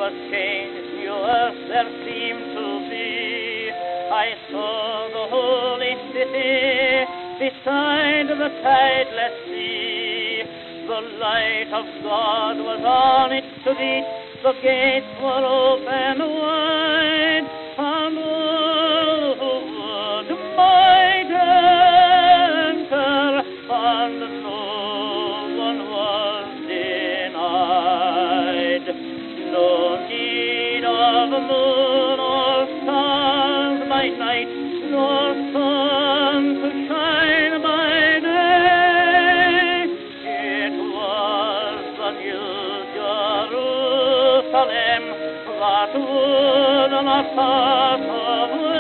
was changed, new earth there seemed to be. I saw the holy city beside the tideless sea. The light of God was on its street, the gates were open wide, and all who would might enter, and no one was denied. No need of moon or stars by night, nor sun to shine by day. It was the new Jerusalem that would not pass away.